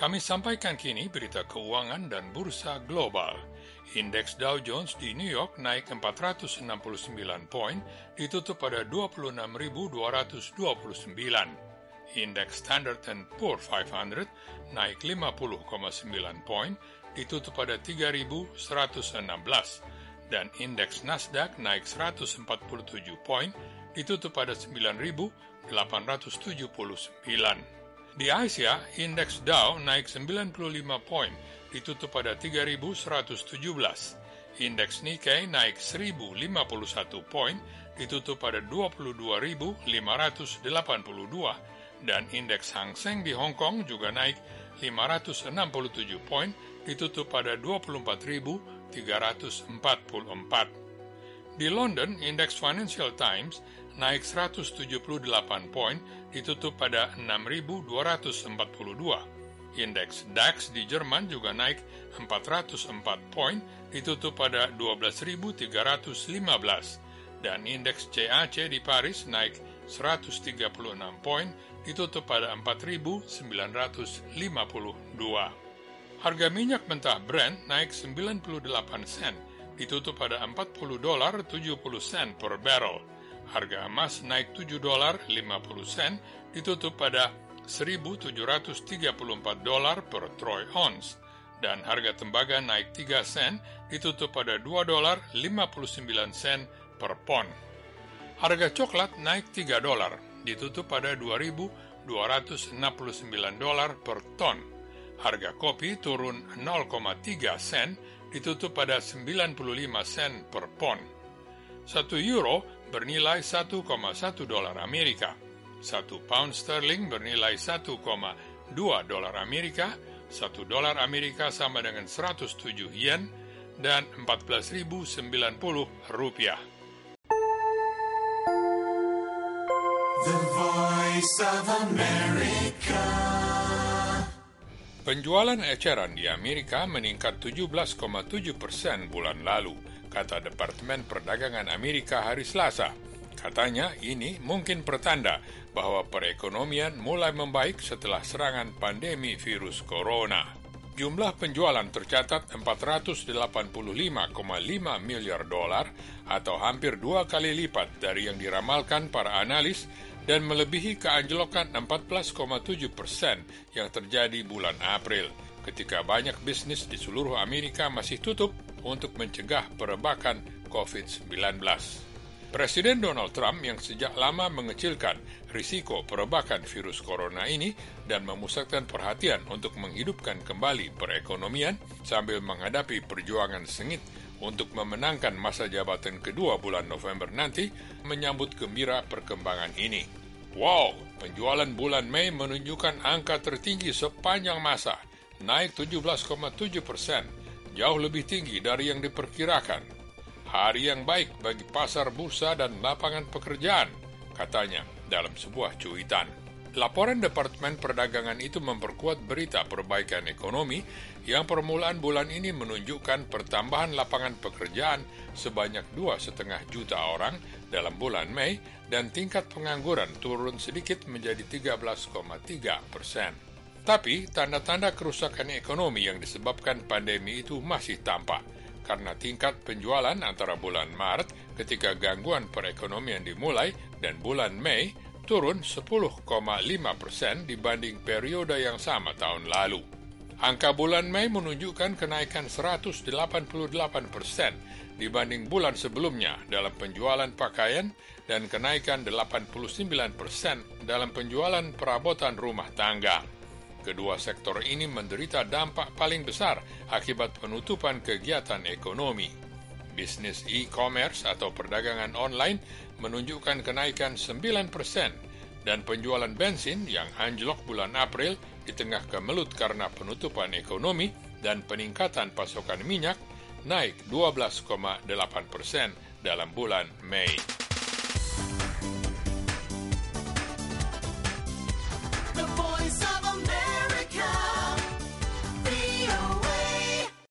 Kami sampaikan kini berita keuangan dan bursa global. Indeks Dow Jones di New York naik 469 poin, ditutup pada 26.229. Indeks Standard & Poor's 500 naik 50,9 poin, ditutup pada 3.116. Dan indeks Nasdaq naik 147 poin, ditutup pada 9.879. Di Asia, indeks Dow naik 95 poin, ditutup pada 3.117. Indeks Nikkei naik 1.051 poin, ditutup pada 22.582. Dan indeks Hang Seng di Hong Kong juga naik 567 poin, ditutup pada 24.344. Di London, indeks Financial Times naik 178 poin, ditutup pada 6.242. Indeks DAX di Jerman juga naik 404 poin, ditutup pada 12.315. Dan indeks CAC di Paris naik 136 poin, ditutup pada 4.952. Harga minyak mentah Brent naik 98 sen, ditutup pada $40.70 per barrel. Harga emas naik $7.50, ditutup pada $1.734 per troy ounce. Dan harga tembaga naik 3 sen, ditutup pada $2.59 per pon. Harga coklat naik $3, ditutup pada $2.269 per ton. Harga kopi turun 0,3 sen, ditutup pada 95 sen per pon. 1 euro bernilai $1,1 Amerika. 1 pound sterling bernilai $1,2 Amerika. 1 dolar Amerika sama dengan 107 yen dan 14.090 rupiah. The Voice of America. Penjualan eceran di Amerika meningkat 17,7% bulan lalu, kata Departemen Perdagangan Amerika hari Selasa. Katanya ini mungkin pertanda bahwa perekonomian mulai membaik setelah serangan pandemi virus corona. Jumlah penjualan tercatat $485,5 miliar atau hampir 2 kali lipat dari yang diramalkan para analis dan melebihi keanjlokan 14,7% yang terjadi bulan April, ketika banyak bisnis di seluruh Amerika masih tutup untuk mencegah perebakan COVID-19. Presiden Donald Trump yang sejak lama mengecilkan risiko perebakan virus corona ini dan memusatkan perhatian untuk menghidupkan kembali perekonomian sambil menghadapi perjuangan sengit untuk memenangkan masa jabatan kedua bulan November nanti, menyambut gembira perkembangan ini. Wow, penjualan bulan Mei menunjukkan angka tertinggi sepanjang masa, naik 17,7%, jauh lebih tinggi dari yang diperkirakan. Hari yang baik bagi pasar bursa dan lapangan pekerjaan, katanya dalam sebuah cuitan. Laporan Departemen Perdagangan itu memperkuat berita perbaikan ekonomi yang permulaan bulan ini menunjukkan pertambahan lapangan pekerjaan sebanyak 2,5 juta orang dalam bulan Mei dan tingkat pengangguran turun sedikit menjadi 13,3%. Tapi tanda-tanda kerusakan ekonomi yang disebabkan pandemi itu masih tampak, karena tingkat penjualan antara bulan Maret ketika gangguan perekonomian dimulai dan bulan Mei turun 10,5% dibanding periode yang sama tahun lalu. Angka bulan Mei menunjukkan kenaikan 188% dibanding bulan sebelumnya dalam penjualan pakaian dan kenaikan 89% dalam penjualan perabotan rumah tangga. Kedua sektor ini menderita dampak paling besar akibat penutupan kegiatan ekonomi. Bisnis e-commerce atau perdagangan online menunjukkan kenaikan 9% dan penjualan bensin yang anjlok bulan April di tengah kemelut karena penutupan ekonomi dan peningkatan pasokan minyak naik 12,8% dalam bulan Mei.